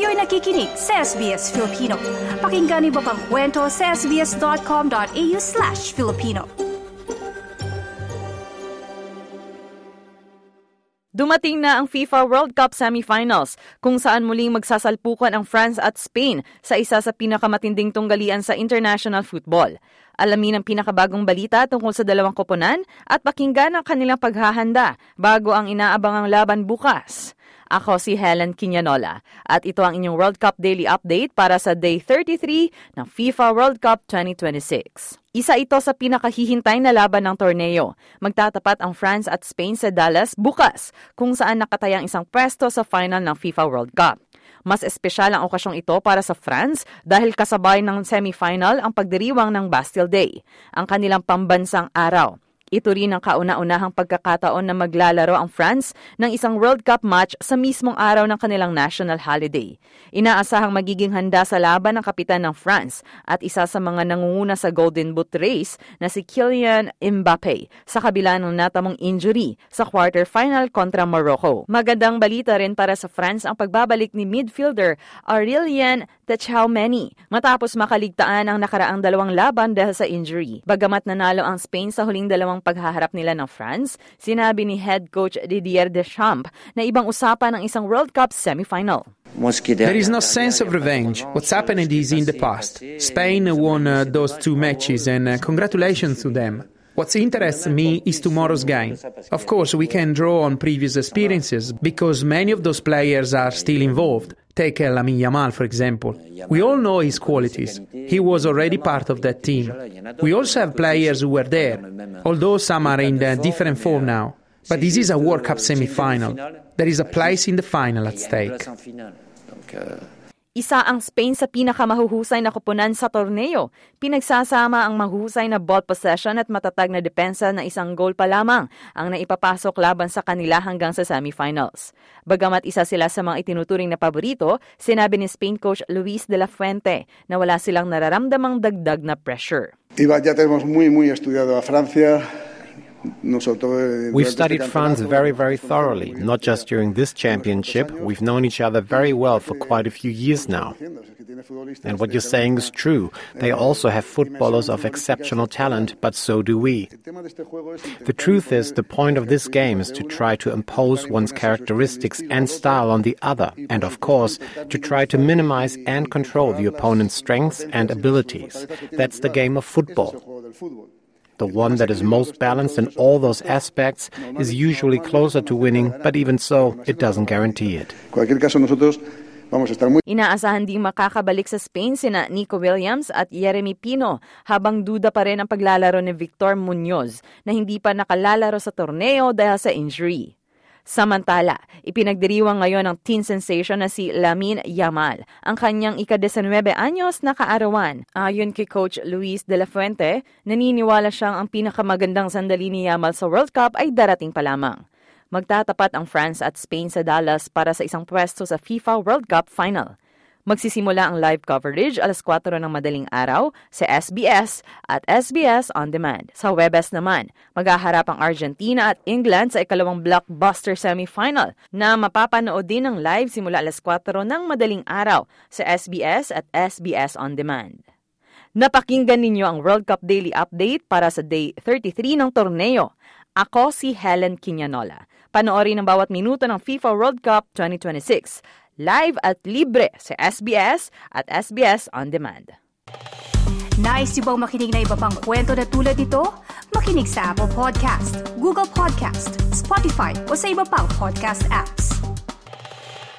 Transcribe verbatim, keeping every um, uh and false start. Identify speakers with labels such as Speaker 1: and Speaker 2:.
Speaker 1: Kayo'y nakikinig sa S B S Filipino. Pakinggan niyo pa ang kwento sa sbs.com.au slash Filipino.
Speaker 2: Dumating na ang FIFA World Cup semifinals kung saan muling magsasalpukan ang France at Spain sa isa sa pinakamatinding tunggalian sa international football. Alamin ang pinakabagong balita tungkol sa dalawang koponan at pakinggan ang kanilang paghahanda bago ang inaabangang laban bukas. Ako si Helen Quinanola at ito ang inyong World Cup Daily Update para sa Day thirty-three ng FIFA World Cup twenty twenty-six. Isa ito sa pinakahihintay na laban ng torneo. Magtatapat ang France at Spain sa Dallas bukas kung saan nakatayang isang pwesto sa final ng FIFA World Cup. Mas espesyal ang okasyong ito para sa France dahil kasabay ng semifinal ang pagdiriwang ng Bastille Day, ang kanilang pambansang araw. Ito rin ang kauna-unahang pagkakataon na maglalaro ang France ng isang World Cup match sa mismong araw ng kanilang national holiday. Inaasahang magiging handa sa laban ng kapitan ng France at isa sa mga nangunguna sa Golden Boot race na si Kylian Mbappe sa kabila ng natamong injury sa quarterfinal kontra Morocco. Magandang balita rin para sa France ang pagbabalik ni midfielder Aurélien Tchouaméni matapos makaligtaan ang nakaraang dalawang laban dahil sa injury. Bagamat nanalo ang Spain sa huling dalawang paghaharap nila ng France, sinabi ni head coach Didier Deschamps na ibang usapan ang isang World Cup semifinal.
Speaker 3: There is no sense of revenge. What's happened is in the past. Spain won uh, those two matches and uh, congratulations to them. What interests me is tomorrow's game. Of course, we can draw on previous experiences because many of those players are still involved. Take uh, Lamine Yamal, for example. We all know his qualities. He was already part of that team. We also have players who were there, although some are in a different form now. But this is a World Cup semi-final. There is a place in the final at stake.
Speaker 2: Isa ang Spain sa pinakamahuhusay na koponan sa torneo. Pinagsasama ang mahuhusay na ball possession at matatag na depensa na isang goal pa lamang ang naipapasok laban sa kanila hanggang sa semifinals. Bagamat isa sila sa mga itinuturing na paborito, sinabi ni Spain coach Luis de la Fuente na wala silang nararamdamang dagdag na pressure.
Speaker 4: Iba, ya tenemos muy, muy estudiado a Francia.
Speaker 5: We've studied France very, very thoroughly, not just during this championship. We've known each other very well for quite a few years now. And what you're saying is true. They also have footballers of exceptional talent, but so do we. The truth is, the point of this game is to try to impose one's characteristics and style on the other, and of course, to try to minimize and control the opponent's strengths and abilities. That's the game of football. The one that is most balanced in all those aspects is usually closer to winning, but even so, it doesn't guarantee it.
Speaker 2: Inaasahan ding makakabalik sa Spain sina Nico Williams at Jeremy Pino habang duda pa rin ang paglalaro ni Victor Muñoz na hindi pa nakalalaro sa torneo dahil sa injury. Samantala, ipinagdiriwang ngayon ng teen sensation na si Lamine Yamal, ang kanyang ika-nineteen anyos na kaarawan. Ayon kay Coach Luis de la Fuente, naniniwala siyang ang pinakamagandang sandali ni Yamal sa World Cup ay darating pa lamang. Magtatapat ang France at Spain sa Dallas para sa isang pwesto sa FIFA World Cup Final. Magsisimula ang live coverage alas kwatro ng madaling araw sa S B S at S B S On Demand. Sa Webes naman, maghaharap ang Argentina at England sa ikalawang blockbuster semifinal na mapapanood din ng live simula alas kwatro ng madaling araw sa S B S at S B S On Demand. Napakinggan ninyo ang World Cup Daily Update para sa Day thirty-three ng torneo. Ako si Helen Quinanola. Panoorin ang bawat minuto ng FIFA World Cup twenty twenty-six. Live at libre sa S B S at S B S On Demand.
Speaker 1: Nice yung bang makinig na iba pang kwento na tulad ito? Makinig sa Apple Podcast, Google Podcast, Spotify o sa iba pang podcast apps.